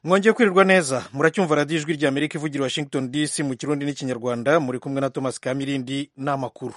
mwongeye kwirirwa neza muracyumva radiyo ijwi rya Amerika ivugira Washington DC mu kirundi n'ikinyarwanda muri kumwe na Thomas Kamirindi n'amakuru.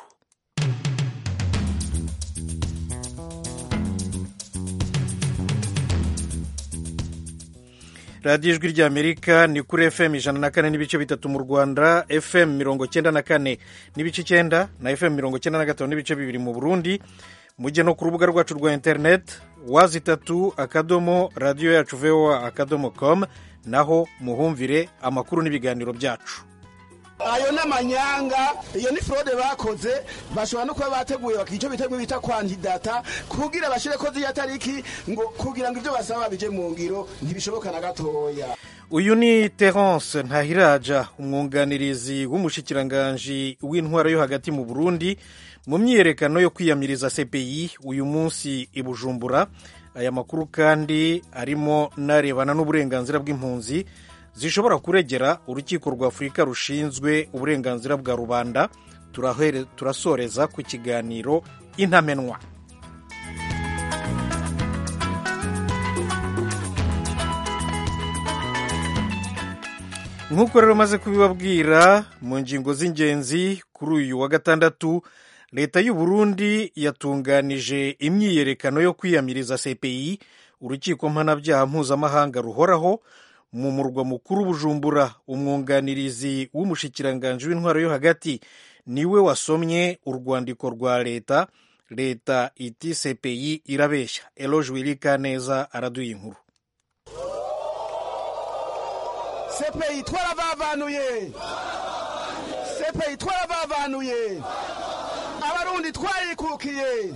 radiyo ijwi rya Amerika ni kuri FM 104 n'ibice bitatu mu Rwanda, FM 94 n'ibice 9 na FM 95 n'ibice bibiri mu Burundi. Mujye no ku rubuga rwacu rwa internet wazitatu akadomo radio yacu VOA akadomo com, naho muhumvire amakuru n'ibiganiro byacu. Ayo n'amanyanga, iyo ni fraude bakoze, bashobora no kuba bateguye bakico biteguye bita kwantidata kugira bashire ko ziya tariki ngo kugira ngo ivyo basaba bije mu ngiro ntibishoboka na gatoya. Uyu ni Terence Ntahiraja, umwunganirizi w'umushikiranganje w'intwaro yo hagati mu Burundi mu myiyerekano yo kwiyamiriza CPI uyu munsi i Bujumbura. Aya makuru kandi arimo narebana n'uburenganzira bw'impunzi zishobora kuregera urukiko rwa Afurika rushinzwe uburenganzira bwa rubanda. Turasoreza ku kiganiro intamenwa. Nk'uko rero maze kubibabwira mu ngingo z'ingenzi, kuri uyu wa gatandatu leta y'u Burundi yatunganije imyiyerekano yo kwiyamiriza CPI, urukiko mpanabyaha mpuzamahanga ruhoraho, mu murwa mukuru Bujumbura. Umwunganirizi w'umushikiranganje w'intwaro yo hagati niwe wasomye urwandiko rwa leta. Leta iti CPI irabeshya. Eloge Wilikaneza araduye inkuru. CPI twarabavanuye, CPI twarabavanuye, abarundi twarikukiye.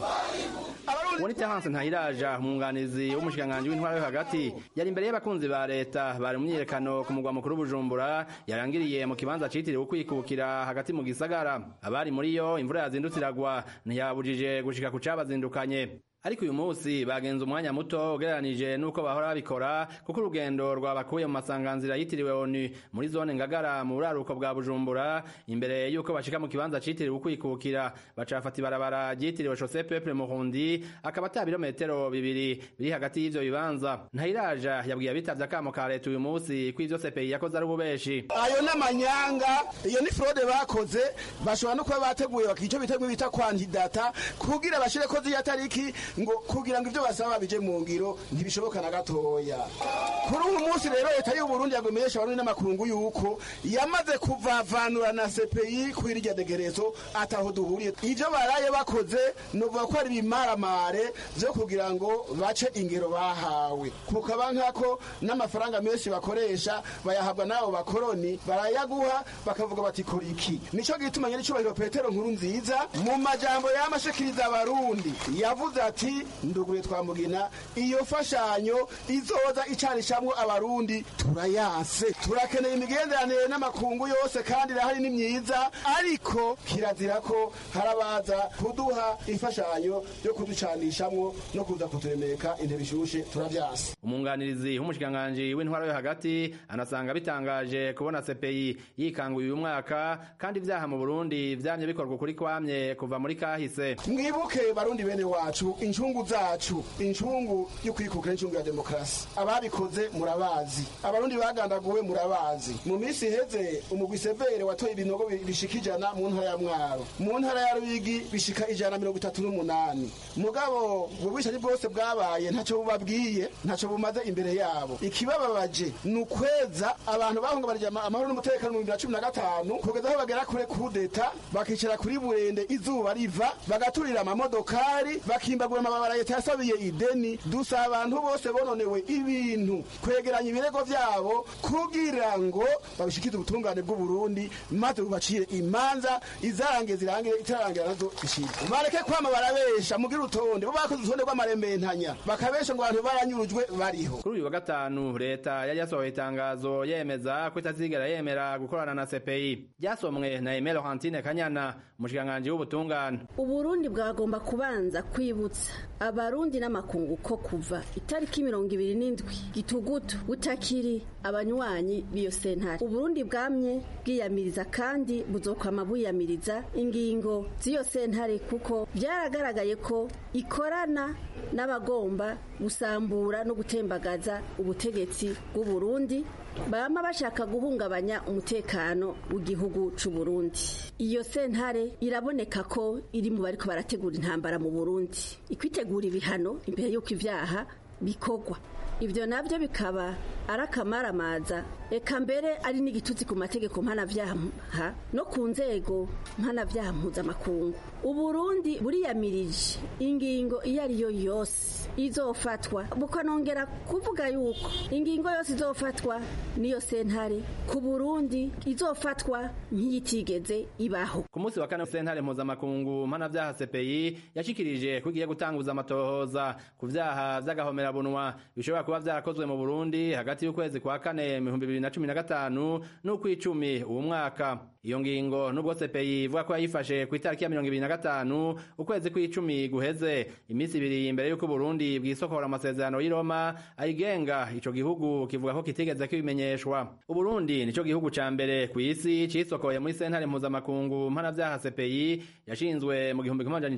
Woni Terence Ntahiraja, umwunganizi w'umushikiranganje w'intwaro yo hagati, yari imbere y'abakunzi ba leta bari mu myiyerekano ku mugwa mukuru Bujumbura yarangiriye mu kibanza citiriwe ukwikukira hagati mu gisagara. Abari muri yo imvura yazindutse iragwa ntiyabujije gushika ku cabazindukanye. Ariko uyu munsi bagenze umwanya muto ugereranije nuko bahora babikora, kuko urugendo rwabakuye mu masanganzira yitiriwe ONU muri zone Ngagara mu buraruko bwa Bujumbura. Imbere yuko bashika mu kibanza citiriwe ukwikukira bacafata ibarabara ryitiriwe Chaussée Peuple Murundi, akaba ata birometero bibiri biri hagati y'ivyo bibanza. Ntahiraja yabwiye abitavye akamo ka leta uyu munsi ko ivyo CPI yakoze ari ububeshi. Ayo n'amanyanga, iyo ni fraude bakoze, bashobora no kuba bateguye bakico biteguye bita kwantidata kugira bashire ko ziya tariki ngo kugira ngo ivyo basaba bije mu ngiro ntibishoboka na gatoya. Kuri uyu munsi rero leta y'u Burundi yagomesha abantu n'amakungu yuko yamaze kuvavanura na CPI kwirya degerezo ataho duhuriye. Ivyo baraye bakoze no vuga ko ari bimaramare byo kugira ngo bace ingero bahawe, kukaba nkako n'amafaranga menshi bakoresha bayahabwa nabo bakoroni barayaguha bakavuga bati kora iki. Nico gituma nyene cyubahiro Petero Nkurunziza mu majambo y'amashikiriza abarundi yavuze ati ndugure twamugina iyo fashanyo izoza icanishamwo abarundi turayase, turakeneye imigenderanire n'amakungu yose kandi irahari ni myiza, ariko kirazira ko harabaza kuduha ifashanyo yo kuducanishamwo no kuza kuturemeka intebe ishushe, turavyase. Umwunganirizi w'umushikiranganje w'intwaro yo hagati anasanga bitangaje kubona CPI yikanguye uyu mwaka, kandi ivyaha mu Burundi vyamye bikorwa kuri kwamye kuva muri kahise. Mwibuke barundi bene wacu, incungu zacu, incungu yo kwikukira, incungu ya demokrasi, ababikoze murabazi, abarundi bagandaguwe murabazi. Mu minsi heze umugwi severe watoye ibinogo bishika 100 mu ntara ya Mwaro, mu ntara ya Ruyigi bishika 138. Mugabo ubwishaje bwose bwabaye ntaco bubabwiye, ntaco bumaze imbere yabo. Ikibababaje nukweza abantu bahunga barya amahoro n'umutekano mu 2015 kugeza aho bagera kure kudeta, bakicara kuri burende izuba riva, bagaturira amamodokari, bakimbagura amababara leta yasabiye ideni. Dusaba abantu bose bononewe ibintu kwegeranya ibirego vyabo kugira ngo babishikize ubutungane bw'u Burundi, maze bubacire imanza izarange zirangire, itarangira nazo ishira. Bareke kwama barabesha mugira utonde, bo bakoze utonde rw'amarembentanya bakabesha ngo abantu baranyurujwe bariho. Kuri uyu wa gatanu leta yari yasohoye itangazo yemeza ko itazigera yemera gukorana na CPI. Ryasomwe na Aimé Laurentine Kanyana, umushikiranganje w'ubutungane. Uburundi bwagomba kubanza kwibutsa kwibutsa abarundi n'amakungu ko kuva itariki 27 gitugutu utakiri abanywanyi b'iyo sentare Uburundi bwamye bwiyamiriza kandi buzokwama buyamiriza ingingo z'iyo sentare kuko byaragaragaye ko ikorana n'abagomba gusambura no gutembagaza ubutegetsi bw'u Burundi bama bashaka guhungabanya umutekano w'igihugu c'u Burundi. Iyo sentare iraboneka ko iri mu bariko barategura intambara mu Burundi, ikwitegura ibihano imbere y'uko ivyaha bikogwa. Ivyo navyo bikaba arakamaramaza eka mbere ari n'igitutsi ku mategeko mpanavyaha no ku nzego mpanavyaha mpuzamakungu. Uburundi buriyamirije ingingo iyo ari yo yose izofatwa, bukanongera kuvuga yuko ingingo yose izofatwa niyo sentare ku Burundi izofatwa nk'iyitigeze ibaho. Ku munsi wa kane sentare mpuzamakungu mpanavyaha CPI yashikirije ko igiye gutanguza amatohoza ku vyaha vy'agahomerabunwa bishobora kuba vyarakozwe mu Burundi hagati y'ukwezi kwa kane 2015 n'ukw'icumi uwo mwaka. Iyo ngingo nubwo CPI ivuga ko yayifashe ku itariki ya 2025 ukwezi kw'icumi guheze, imisi ibiri imbere y'uko Burundi bwisokora amasezerano y'i Roma ayigenga, ico gihugu kivuga ko kitigeze kibimenyeshwa. Uburundi nico gihugu ca mbere ku isi cisokoye muri sentare mpuzamakungu mpanavyaha CPI yashinzwe mu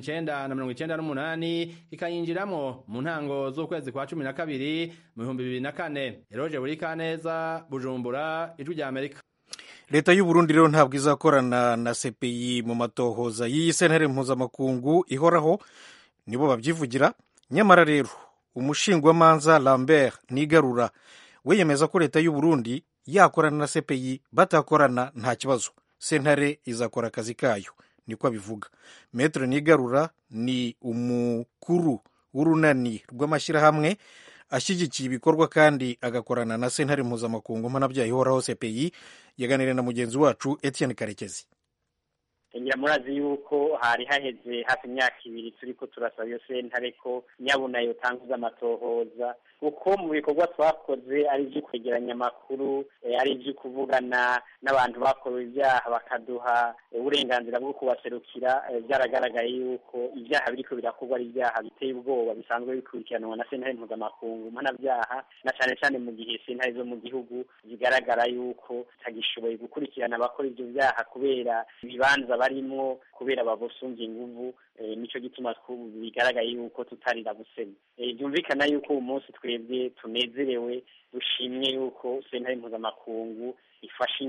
1998 kikayinjiramo mu ntango z'ukwezi kwa 12 mu 2004. Eroje Burikaneza, Bujumbura, Ijwi rya Amerika. Leta y'u Burundi rero ntabwo izakorana na CPI mu matohoza y'iyi sentare mpuzamakungu ihoraho, nibo babyivugira. Nyamara rero umushingwamanza Lambert Nigarura we yemeza ko leta y'u Burundi yakorana na CPI, batakorana nta kibazo, sentare izakora akazi kayo, niko abivuga. Maître Nigarura ni umukuru w'urunani rw'amashyirahamwe ashyigikiye ibikorwa kandi agakorana na sentare mpuzamakungu mpanavyaha ihoraho CPI. Yaganiriye na mugenzi wacu Etienne Karekezi. Ngira murazi yuko hari haheze hafi imyaka ibiri turiko turasaba iyo sentare ko nyabuna yotanguza amatohoza, uko mu bikorwa twakoze ari ivyo kwegeranya amakuru, ari ivyo kuvugana n'abantu bakorewe ibyaha bakaduha uburenganzira bwo kubaserukira. Byaragaragaye yuko ibyaha biriko birakorwa ari ibyaha biteye ubwoba bisanzwe bikurikiranwa na sentare mpuzamakungu mpanavyaha, na cane cane mu gihe sentare zo mu gihugu zigaragara yuko tagishoboye gukurikirana abakora ivyo byaha kubera ibibanza barimwo, kubera babusumvye inguvu. Nico gituma bigaragaye yuko tutarira busema. Byumvikana yuko uyu munsi twebwe tunezerewe, dushimye yuko sentare mpuzamakungu ifashe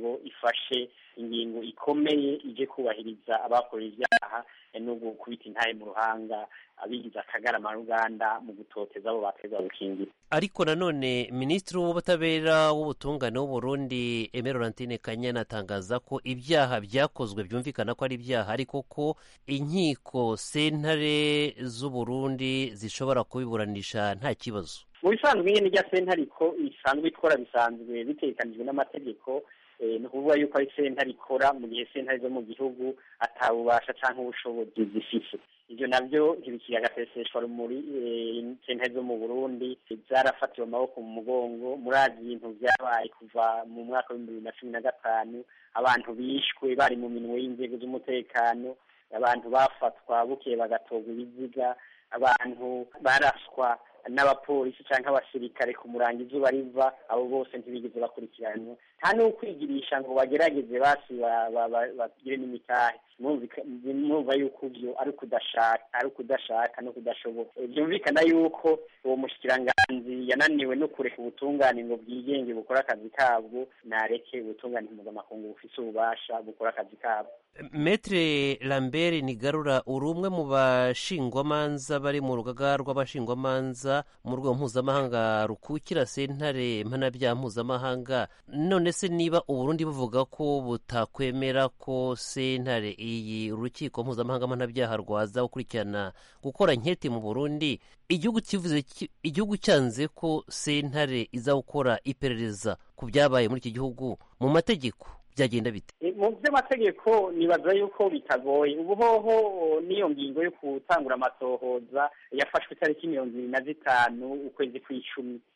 ingingo ikomeye ije kubahiriza abakora ibyaha no gukubita intahe mu ruhanga abigize akagarama ruganda mu gutoteza abo bateza gukingira. Ariko nanone Minisitiri w'Ubutabera w'Ubutungane w'u Burundi Aimé Laurentine Kanyana atangaza ko ibyaha byakozwe byumvikana ko ari ibyaha, ariko ko inkiko sentare z'u Burundi zishobora kubiburanisha nta kibazo. Mu bisanzwe nyene rya sentare ko isanzwe ikora bisanzwe bitekanijwe n'amategeko. Ni ukuvuga yuko ari sentare ikora mu gihe sentare zo mu gihugu atabubasha canke ubushobozi zifise. Ivyo navyo ntibikiri agaseseshwa muri sentare zo mu Burundi zarafatiwe amaboko mu mugongo. Murazi ibintu vyabaye kuva mu mwaka wa 2015, abantu bishwe bari mu minwe y'inzego z'umutekano, abantu bafatwa bukeye bagatorwa ibiziga, abantu baraswa n'abapolisi canke abasirikare ku murangi izuba riva. Abo bose ntibigeze bakurikiranwa, nta n'ukwigirisha ngo bagerageze basi bagire n'imitahe. Mwumva yuko ivyo ari kudashaka no kudashobora. Byumvikana yuko uwo mushikiranganzi yananiwe no kureka ubutungane ngo bwigenge bukora akazi kabwo, nareke ubutungane mpuzamakungu bufise ububasha bukora akazi kabwo. Maître Lambert Nigarura, uri umwe mu bashingwamanza bari mu rugaga rw'abashingwamanza mu rwego mpuzamahanga rukukira sentare mpanavyaha mpuzamahanga. None se niba Uburundi buvuga ko butakwemera ko sentare iyi urukiko mpuzamahanga mpanavyaha rwaza gukurikirana gukora inketi mu Burundi, igihugu cyanze ko sentare iza gukora iperereza ku byabaye muri iki gihugu, mu mategeko byagenda bite? Mu by'amategeko nibaza yuko bitagoye. Ubuhoho niyo ngingo yo gutangura amatohoza yafashwe itariki 25 ukwezi kw'icumi.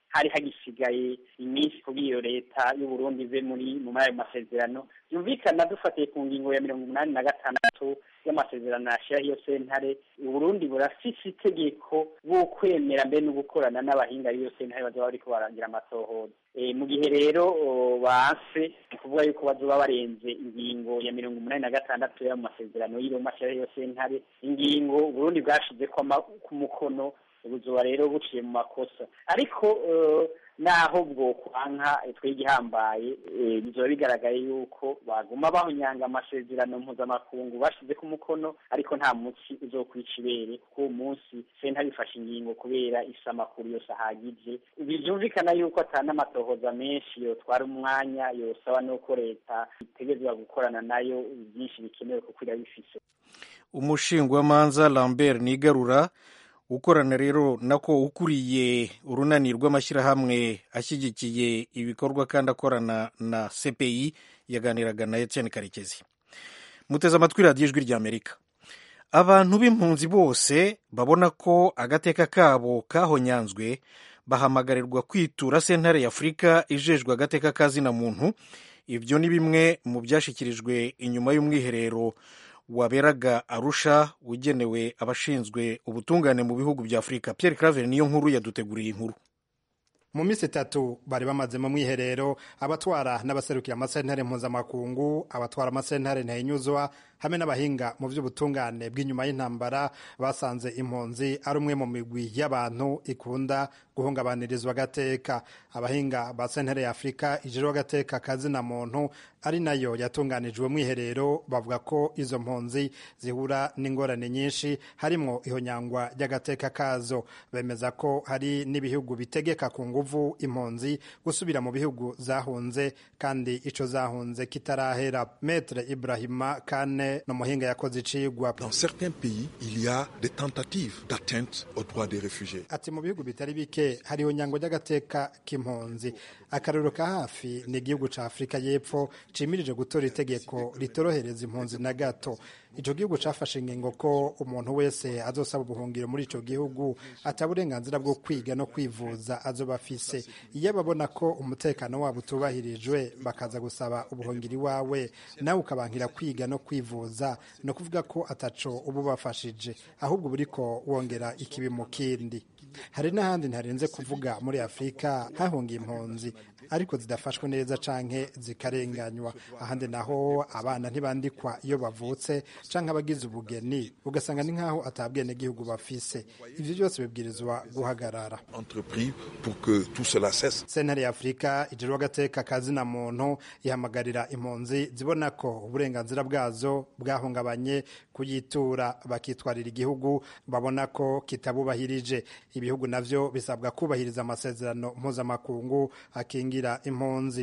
hari hagisigaye iminsi kugira iyo leta y'u Burundi ive mu ayo masezerano. Yumvikana dufatiye ku ngingo ya 86 y'amasezerano yashiraho iyo sentare, u Burundi burafise itegeko bwo kwemera mbe no gukorana n'abahinga b'iyo sentare bazoba bariko baragira amatohoza. Mu gihe rero banse kuvuga yuko bazoba barenze ingingo ya 86 y'amasezerano y'Iroma ashiraho iyo sentare, ingingo u Burundi bwashize ku mukono, ubuzoba rero buciye mu makosa. Ariko naho bwo kwanka twigihambaye bizoba bigaragaye yuko baguma bahonyanga amasezerano mpuzamakungu bashize ku mukono, ariko nta munsi uzokwica ibere kuko uwo munsi sentare ifashe ingingo kubera isa amakuru yose ahagije. Byumvikana yuko atana amatohoza menshi yotwara umwanya, yosaba nuko leta itegerezwa gukorana nayo byinshi bikenewe kuko irabifise. Umushingwamanza Lambert Nigarura ukorana rero nako ukuriye urunani rw'amashyirahamwe ashyigikiye ibikorwa kandi akorana na CPI yaganiraga na Etienne Karekezi. Muteze amatwi radiyo ijwi ry'Amerika. Abantu b'impunzi bose babona ko agateka kabo kahonyanzwe bahamagarirwa kwitura sentare y'Afurika ijejwe agateka kazina muntu. Ibyo ni bimwe mu byashyikirijwe inyuma y'umwiherero waberaga Arusha ugenewe abashinzwe ubutungane mu bihugu bya Afurika. Pierre Claver niyo nkuru yaduteguriye inkuru. Mu minsi 3 bari bamaze mu mwiherero abatwara n'abaserukira amasentare mpuzamakungu, abatwara amasentare ntahinyuzwa hamwe n'abahinga mu by'ubutungane bw'inyuma y'intambara basanze impunzi ari umwe mu migwi y'abantu ikunda guhungabanirizwa agateka. Abahinga ba sentare ya Afurika ijejwe agateka kazina muntu ari nayo yatunganijwe mwiherero bavuga ko izo mpunzi zihura n'ingorane nyinshi harimo ihonyangwa ry'agateka kazo. Bemeza ko hari n'ibihugu bitegeka ku nguvu impunzi gusubira mu bihugu zahunze kandi ico zahunze kitarahera. Maître Ibrahima Kane no muhinga yakoze icigwa. Dans certains pays, il y a des tentatives d'atteinte aux droits des réfugiés. Ati mu bihugu bitari bike hariho nyango ry'agateka k'impunzi. Akarero ka hafi ni igihugu ca Afrika y'Epfo cimirije gutora itegeko ritorohereza impunzi na gato. Ico gihugu cafashe ingingo ko umuntu wese azosaba ubuhungiro muri ico gihugu ataburenganzira bwo kwiga no kwivuza azoba afise. Iyo babona ko umutekano wabo utubahirijwe bakaza gusaba ubuhungiro iwawe, nawe ukabankira kwiga no kwivuza, no kuvuga ko ataco ubu bafashije, ahubwo buriko wongera ikibi mu kindi. Hari n'ahandi ntarenze kuvuga muri Afrika hahungiye impunzi ariko zidafashwe neza canke zikarenganywa. Ahandi naho abana ntibandikwa iyo bavutse canke abagize ubugeni ugasanga ni nkaho atabwene gihugu bafise. Ivyo byose bibwirizwa guhagarara. Entrepris pour que tout cela cesse. Sentare ya Afurika ijejwe agateka kazina muntu ihamagarira impunzi zibona ko uburenganzira bwazo bwahungabanye kuyitura bakitwarira igihugu babona ko kitabubahirije. Ibihugu navyo bisabwa kubahiriza amasezerano mpuzamakungu akingira impunzi.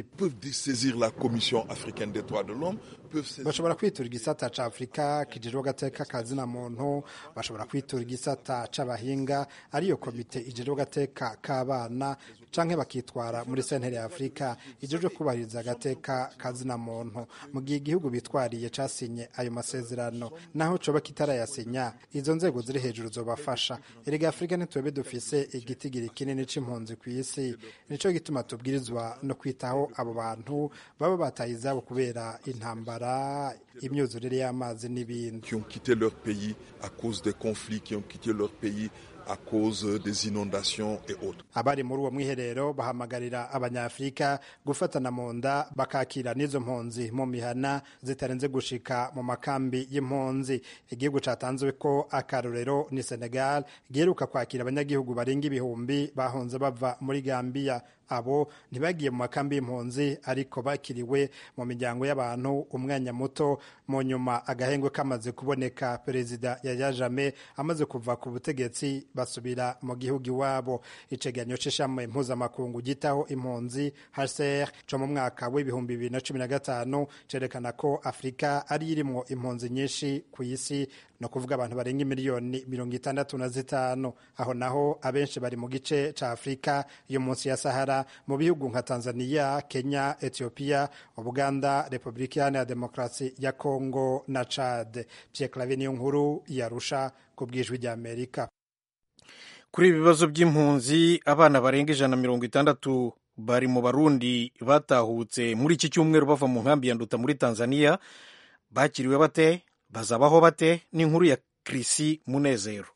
Bashobora kwitura igisata ca Afrika kijejwe agateka kazina muntu, bashobora kwitura igisata c'abahinga ariyo komite ijejwe agateka k'abana, canke bakitwara muri sentare ya Afrika ijejwe kubahiriza agateka kazina muntu. Mu gihe igihugu bitwariye casinye ayo masezerano naho coba kitarayasinya, izo nzego ziri hejuru zobafasha. Erega Afrika ntitwebe dufise igitigiri kinini c'impunzi kw'isi, nico gituma tubwirizwa no kwitaho abo bantu baba bataye izabo kubera intambara, imyuzurire y'amazi n'ibindi. Qui ont quitté leur pays à cause des conflits, qui ont quitté leur pays à cause des inondations et autres. Abari muri uwo mwiherero bahamagarira abanyafrika gufatana mu nda bakakira n'izo mpunzi mu mihana zitarenze gushika mu makambi y'impunzi. Igihugu catanzwe ko akarorero ni Senegal giheruka kwakira abanyagihugu barenga ibihumbi bahunze bava muri Gambia. Abo ntibagiye mu makambi y'impunzi ariko bakiriwe mu miryango y'abantu umwanya muto. Mu nyuma agahengwe kamaze kuboneka, Perezida Yahya Jammeh amaze kuva ku butegetsi basubira mu gihugu iwabo. Icegeranyo c'ishami mpuzamakungu gitaho impunzi HCR co mu mwaka w'ibihumbi 2015 cerekana ko Afrika ari irimwo impunzi nyinshi ku isi, no kuvuga abantu barenga miliyoni 65. Aho naho abenshi bari mu gice ca Afrika yo munsi ya Sahara, mu bihugu nka Tanzania, Kenya, Ethiopia, Uganda, Republika ya Demokarasi ya Kongo na Chad. Pierre Claver niyo nkuru yarusha ku bwijwi rya Amerika. kuri ibi bibazo by'impunzi abana barenga 160 bari mu Barundi batahutse muri iki cyumweru bava mu nkambi ya Nduta muri Tanzania. Bakiriwe bate? Bazabaho bate? Ni inkuru ya Krisi Munezero.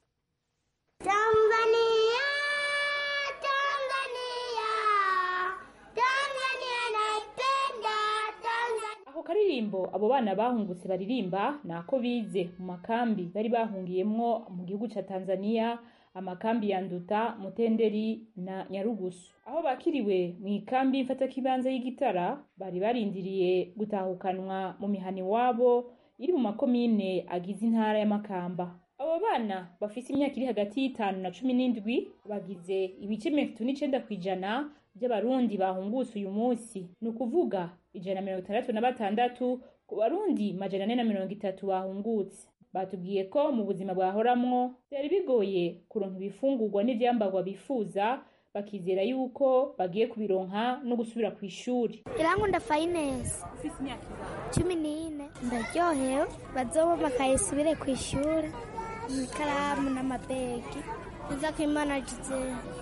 Karirimbo abo bana bahungutse baririmba nako bize mu makambi bari bahungiyemwo mu gihugu ca Tanzania, amakambi ya Nduta, Mutenderi na Nyarugusu. Aho bakiriwe mu ikambi mfata kibanza y'Igitara bari barindiriye gutahukanwa mu mihani wabo iri mu makomine agize intara ya Makamba. Abo bana bafise imyaka iri hagati y'5 na 17 bagize ibice 39% by'abarundi bahungutse uyu munsi, ni ukuvuga 166 ku barundi 430 bahungutse. Batubwiye ko mu buzima bwahoramwo byari bigoye kuronka ibifungurwa n'ivyambarwa bifuza, bakizera yuko bagiye kubironka no gusubira ku ishuri. Irankunda Finance 14 ndaryohewe bazoba bakayisubire ku ishuri, ikaramu n'amabegi iza kwimana jize.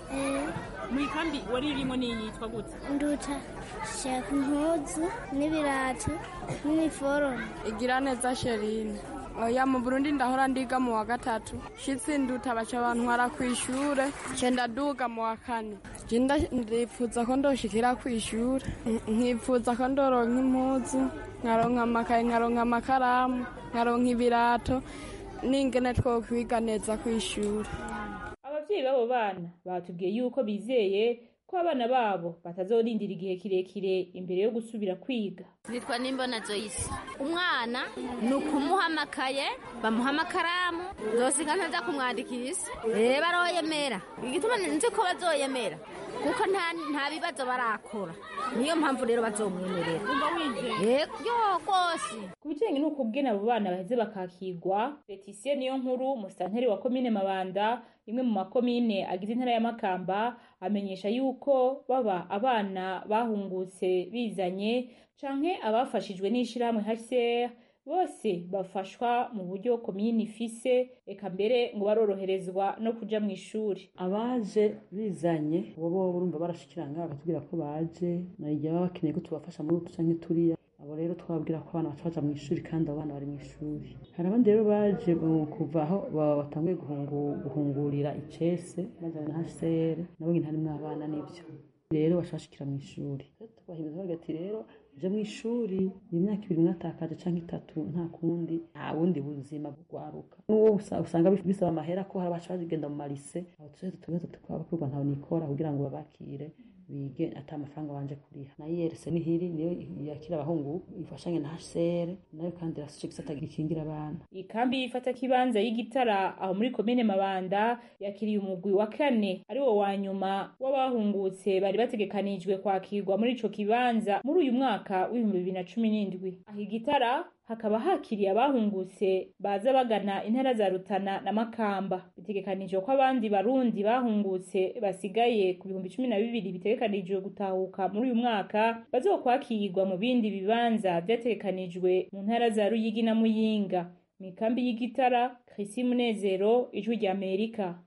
Mu ikambi wari urimo niyitwa gute? Nduta shaka impuzu n'ibirato n'iniforume. Igiraneza Sherine. Oya mu Burundi ndahora ndiga mu wa 3 shitsi Nduta baca bantwara ku ishure cenda duga mu wa 4. Jinda ndipfuza ko ndoshikira ku ishure, nkipfuza ko ndoronka impuzu, nkaronka amakaye, nkaronka amakaramu, nkaronka ibirato n'ingene twokwiga neza ku ishure. Abavyeyi babo bana batubwiye yuko bizeye ko abana babo batazorindira igihe kirekire imbere yo gusubira kwiga. Nitwa Nimbona Joyce. Umwana nukumuha amakaye, bamuha amakaramu, zosiga ntaza kumwandikisha. Baroyemera. Igituma nzi ko bazoyemera kuko nta bibazo barakora. Niyo mpamvu rero bazomwemerera. Umva wije. Yo kose. Kubijanye nuko bwena abo bana baheze bakakigwa, Leticia niyo nkuru musitanteri wa komine Mabanda, imwe mu makomine agize intara ya Makamba, amenyesha yuko baba abana bahungutse bizanye canke abafashijwe n'ishirahamwe HCR bose bafashwa mu buryo komine ifise, eka mbere ngo baroroherezwa no kuja mu ishuri. Abaje bizanye bo urumva barashikiranga bakatubwira ko baje narijya baba bakeneye ko tubafasha muri utu canke turiya. Abo rero twabwira ko abana bacaja mu ishuri kandi abana bari mu ishuri. Hari abandi rero baje kuva aho batanguye guhungurira icese bajana na HCR nabo nyine harimwo abana n'ivyo rero bashashikira mu ishuri. Twahimeza bagati rero je mu ishuri imyaka 2 mwatakaje canke 3 nta kundi nta wundi buzima bugwaruka. N'uwo usanga bisaba amahera ko hari abaca bagenda mu marise, abo tuze tukabakurwa ntawe nikora kugira ngo babakire bige ata amafaranga banje kuriha. Na IRC nihiri niyo yakira abahungu ifashanye na HCR nayo kandi rasicikisa tagikingira abana. Ikambi ifata kibanza y'Igitara aho muri komine Mabanda yakiriye umugwi wa 4 ari wo wanyuma w'abahungutse bari bategekanijwe kwakirwa muri ico kibanza muri uyu mwaka w'2017. Aho Igitara hakaba hakiriye abahungutse baza bagana intara za Rutana na Makamba. Bitegekanijwe ko abandi barundi bahungutse basigaye ku 12,000 bitegekanijwe gutahuka muri uyu mwaka bazokwakirwa mu bindi bibanza vyategekanijwe mu ntara za Ruyigi na Muyinga. Mu ikambi y'Igitara, Krisi Munezero, Ijwi rya Amerika.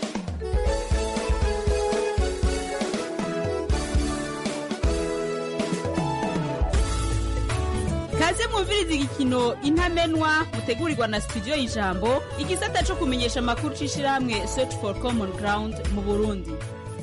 Kaze mwumviriza igikino Intamenwa mutegurirwa na Studio Ijambo, igisata cyo kumenyesha amakuru cishirahamwe Search for Common Ground mu Burundi.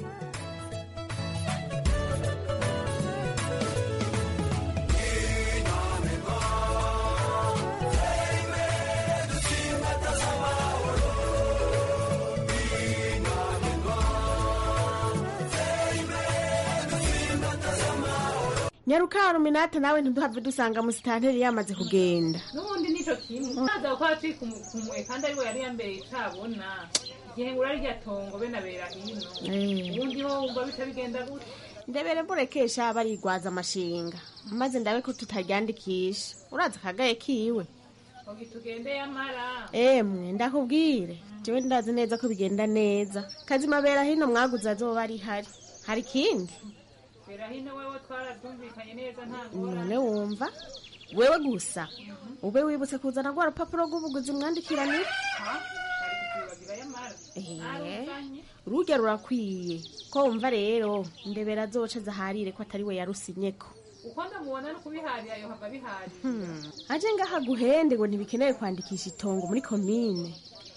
Nyaruka Ruminata nawe ntiduhave dusanga musitanteri yamaze kugenda. Nubundi nico kimwe. Naza kwa twi kumwe kandi ariwe yari yambere itabona. Igihe ngura rya tongo benabera hino. Ubundi ho umva bitabigenda gute? Ndebere murekesha barigwaza amashinga. Maze ndabe ko tutaryandikisha. Uraza kagaye kiwe. Ogi tugende yamara. Emwe ndakubwire. Jewe ndazi neza ko bigenda neza. Kazimabera hino mwaguza azoba ari hari. Hari kindi? Berahino wewe twaratumvikanye neza ntangora. None wumva wewe gusa ube wibutse kuzana rwa rupapuro rw'ubuguzi mwandikiranye. urujya rurakwiye ko wumva rero ndebera azoca zaharire ko atari we yarusinyeko uko ndamubona no kubiharira yohava biharira aje ngaha guhende ngo ntibikenewe kwandikisha itongo muri komine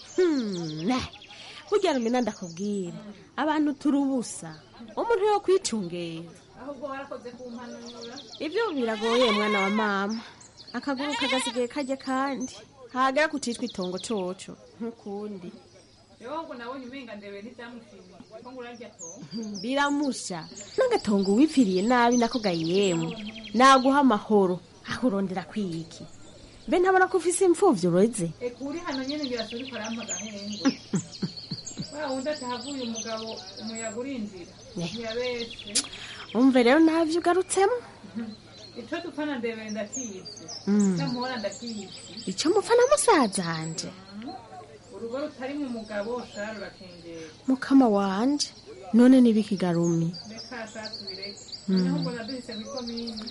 burya rumena ndakubwira abantu turubusa umuntu yo kwicungera ahubwo warakoze kumpanura ibyo biragoye mwana wa mama akaguru kagasigaye kajya kandi hagera kucitwa itongo coco nk'ukundi yongo nabonye umenga ndebe n'ibyamushimye ko ngurarya tongo biramusha n'agatongo wipfiriye nabi nako gayemu naguha amahoro aho urondera kwiki mbe ntabona ko ufise imfuvyi ureze kuri hano nyene ngira suri karampa gahenge wa wundi atahavuye umugabo umuyaga urinjira ntiyabese umve rero navyo ugarutsemo ico dupfana ndebe ndakizi ndamuhora ndakizi ico mupfa na musazanje urugo rutari mu mugabo shara rurakengera mukama wanje none nibikigarumi reka satubireke noneho mbona duhise mw'ikomini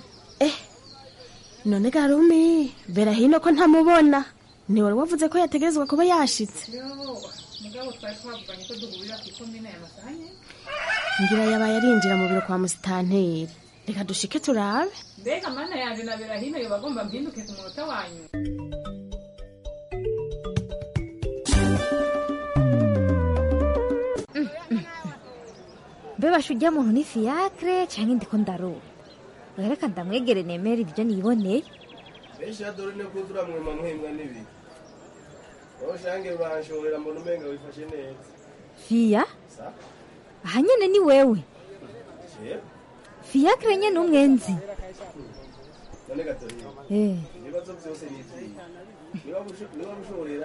none garumi vera hino ko ntamubona ni wari wavuze ko yategerezwa kuba yashitse mugabo twari twavuganye ko duhurira kw'ikomine ya Masanye ngira yabaye arinjira mu biro kwa musitanteri reka dushike turabe mbega mana yanje na vera hino yo bagomba mpinduke ku munota wanyu Beba shujya muntu ni fiacre cyangwa ndiko ndaruba reka ndamwegere nemera ibyo niboneye benshi adore ne kuzura mwema muhembwa nibi oshange banshorera mbona umenga wifashe neza Fia ahanyene ni wewe fiacre nyene umwenzi none gatori nibazo byose nivyi niba bushorera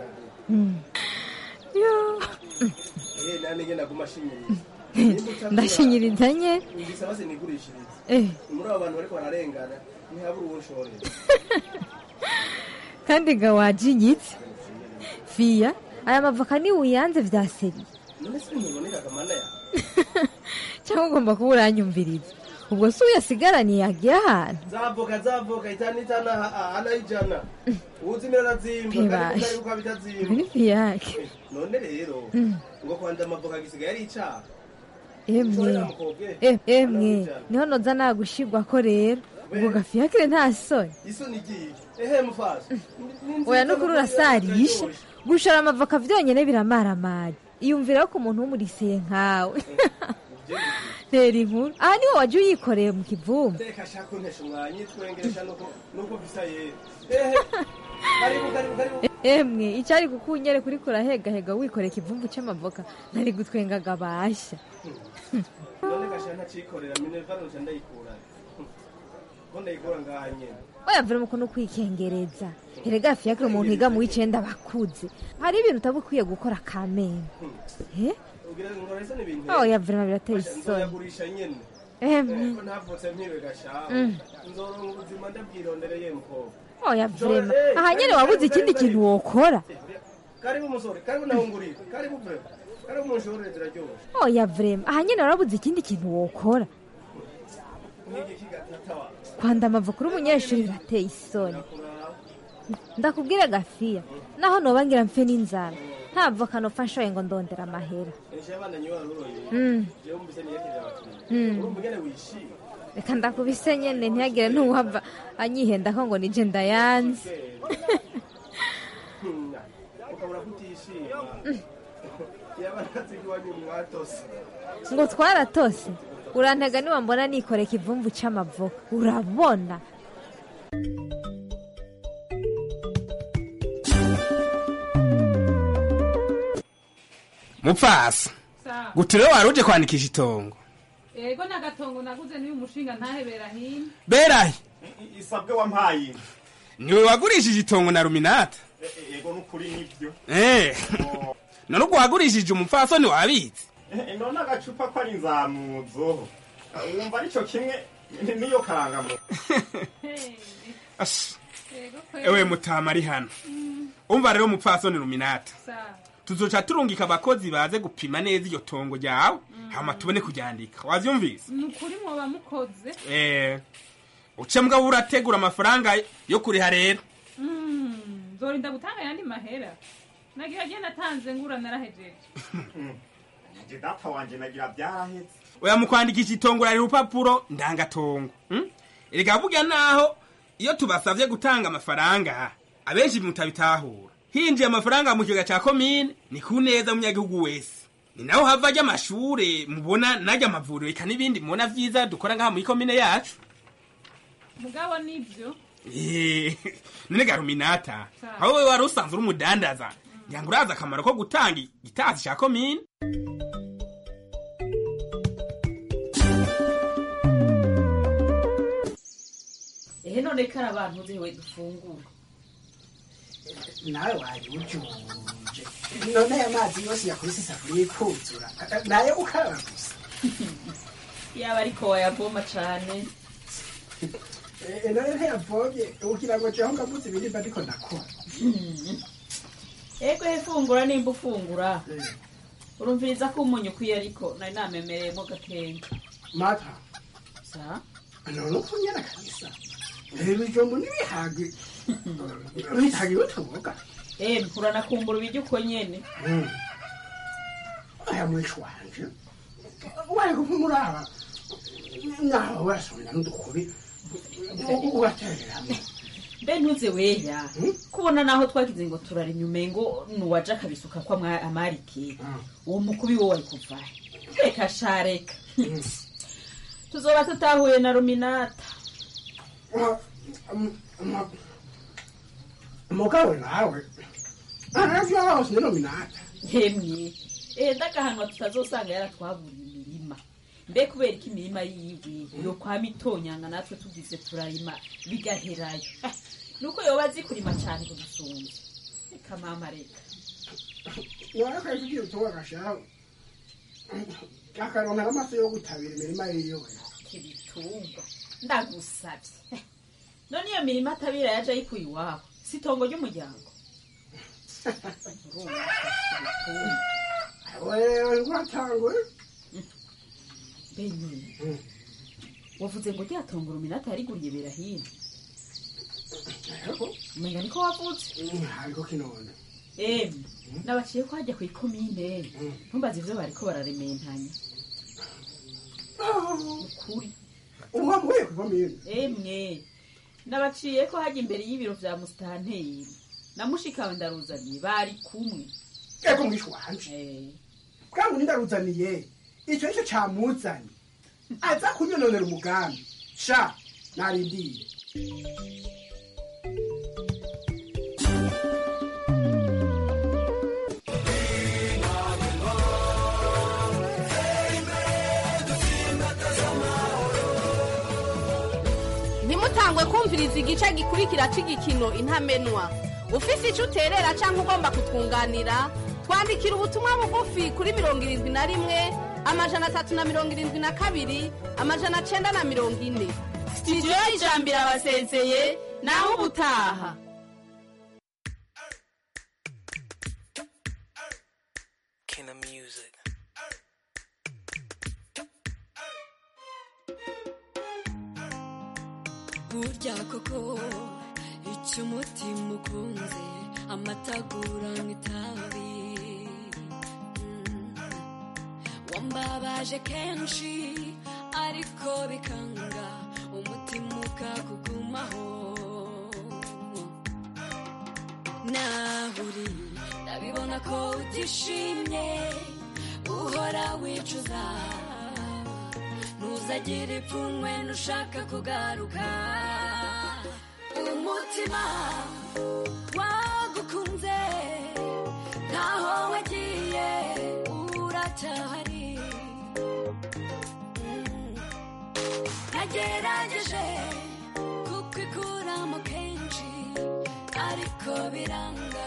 yo nane ngenda kumashimira ndashinyiriza nye ngisaba se nigurishiriza muri abo bantu bariko bararengana ntihabura uwo nshorera kandi ga wajinyitse Fia aya mavoka ni uyanze vya seri none se ntuboneka kamana ya cyangwa ugomba kuba uranyumviriza ubwo se uyasigaraniye yagiye ahantu zavoka itana ana ijana uzimira nazimba kandi uko bitazimba ni fiyake none rero ngo kwanda amavoka gisigaye ari icaha emwe niho noza nagushigwa ko rero ubwo gafiyakire nta soni isoni igiye mufasha oya nukuri urasarisha gushora amavoka vyonyene biramaramari iyumvira ko umuntu w'umuriseye nkawe tera inkuru aha niho waje uyikoreye mu kivumba reka shaka untesha umwanya twengeresha nuko visaye emwe icyari kukunyere kuri kurahegahega wikoreye ikivumbu c'amavoka ntari gutwengaga basha none gasha ntacikorera minerva noje ndayikura ko ndayikura nganye oya vira muko no kwikengereza erega fiyakire umuntu yiga mu w'icenda bakuze hari ibintu utabukwiye gukora kamene ugira ngo rese ni ibintu oya vira birateye isoni yagurisha nyene ko ntavutse mpiwe gashaho nzoronka ubuzima ndabwirondereye mukobwa oya vrema aha nyene wabuze ikindi kintu wokora karibu musore karibu nahungurira karibu vrema karibu munshorere ziraryoshe oya vrema aha nyene warabuze ikindi kintu wokora kwanda amavoka uri umunyeshuri birateye isoni ndakubwira Gafia naho noba ngira mfe n'inzara nta voka nopfa nshoye ngo ndondera amahera reka ndakubise nyene ntihagire n'uwava anyihenda ko ngo nije ndayanze ngo twaratose urantega niwambona nikoreka ivumvu c'amavoka urabona mupfasa gutire waruje kwandikisha itongo yego nagatongo naguze n'uyu mushinga ntahebera hino berahi isabwe wampaye niwe wagurishije itongo na Ruminata yego nukuri nivyo none ubwo wagurishije umupfasoni wabizi none agacupa ko ari inzamuzo wumva arico kimwe niyo karangamo ewe mutama ari hano umva rero umupfasoni Ruminata tuzoca turungika abakozi baze gupima neza iyo tongo ryawe hama tubone kuryandika wavyumvise nukuri mwoba mukoze uce mugabo urategura amafaranga yo kuriha rero nzorinda gutanga yandi mahera nagira agenda atanze ngura narahejeje nje data wanje nagira byarahetse oya mu kwandikisha itongo rari rupapuro ndangatongo erega burya naho iyo tubasavye gutanga amafaranga abenshi mutabitahura hinjiye amafaranga mu kiga ca komine ni kuneza munyagihugu wese ni naho hava ajya amashure mubona najya amavuriro eka n'ibindi mubona vyiza dukora ngaha muri komine yacu mugabo nivyo none garuminata aho wewe wari usanzwe uri umudandaza ngira ngo urazi akamaro ko gutanga igitasi ca komine none kari abantu uzewe dufungura nawe waje ujuje none aya mazi yose yakubise isafuriya ikuzura nayo ukaraba gusa yaba ariko wayavoma cane none ntiyavomye ugira ngo jeho ngamuzi ibirimba ariko ndakora ego hefungura nimba ufungura urumviriza ko umunyu ukwiye ariko nari namemereyemo gakenke mata sa none ukunyana kabisa ibijumbu n'ibihagwe bihagwe utuboga mpura nakumbura ibiryo uko nyene aya mwishi wanje wari kumuraba naho wasubira n'udukubi ugatereramo mbe ntuze weya kubona naho twagize ngo turara umengo nuwaje akabisuka kwa amarike uwo mukubi wo wari kuvahe reka shareka tuzoba tutahuye na ruminata mugabo nawe aravyose ni ruminata yemwe ndagahanwa tutazosanga yaratwaburiye imirima mbe kubera ko imirima yiwe yo kwa mitonyanga natwe tugize turarima bigaherayo nuko yoba azi kurima cyane kudusumba reka mama reka warakaye kugira utuwa gashaho akaronka n'amaso yo gutabira imirima yiwe kibitungwa ndagusabye none iyo mirima atabira yaje ayikuye iwabo si itongo ry'umuryango wewe ngwatangwe benye wavuze ngo ryatongo ruminata yariguriye berahino umenga niko wavutse ariko kinone nabaciye ko hajya ku ikomine ntumbaze ivyo bariko bararementanya ukuri uwamuye ku ikomine nabaciye ko hajya imbere y'ibiro vya musitanteri na mushikawe ndaruzaniye bari kumwe ego mwishi wanje bwangu nindaruzaniye ico nico camuzanye aza kunyononera umugambi sha narindiye ntimutangwe kumviriza igice gikurikira c'igikino intamenwa ufise ico uterera canke ugomba kutwunganira twandikira ubutumwa bugufi kuri 71 372 940 studio y'ijambiro abasezeye naho ubutaha. Kina Music. burya koko icyo umutima ukunze amatagura nk'itabi wambabaje kenshi ariko bikanga umutima ukakugumaho naho uri ndabibona ko utishimye uhora wicuza ntuzagire ipfunwe nushaka kugaruka umutima wagukunze ntaho wagiye uracyahari nagerageje kukikuramo kenshi ariko biranga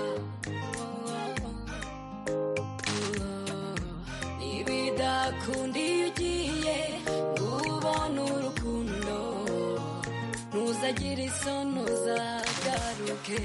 nibidakunda iyo ugiye ngubona urukundo ntuzagire isoni uzagaruke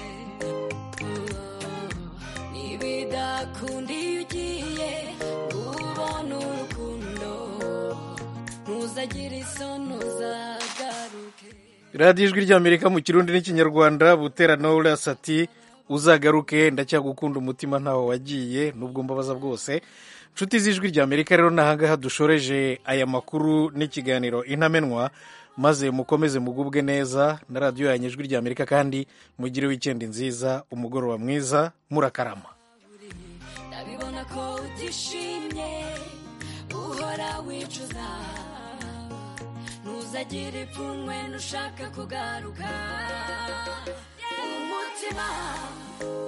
nibidakunda iyo ugiye ngubona urukundo ntuzagire isoni uzagaruke. radiyo ijwi ry'amerika mu kirundi n'ikinyarwanda butera knowless ati uzagaruke ndacyagukunda umutima ntaho wagiye nubwo mbabaza bwose. Nshuti z'ijwi rya Amerika rero nahangaha dushoreje aya makuru n'ikiganiro intamenwa, maze mukomeze mugubwe neza na radiyo yanyu ijwi rya Amerika, kandi mugire weekend nziza, umugoroba mwiza, murakarama. ndabibona ko utishimye uhora wicuza ntuzagire ipfunwe nushaka kugaruka umutima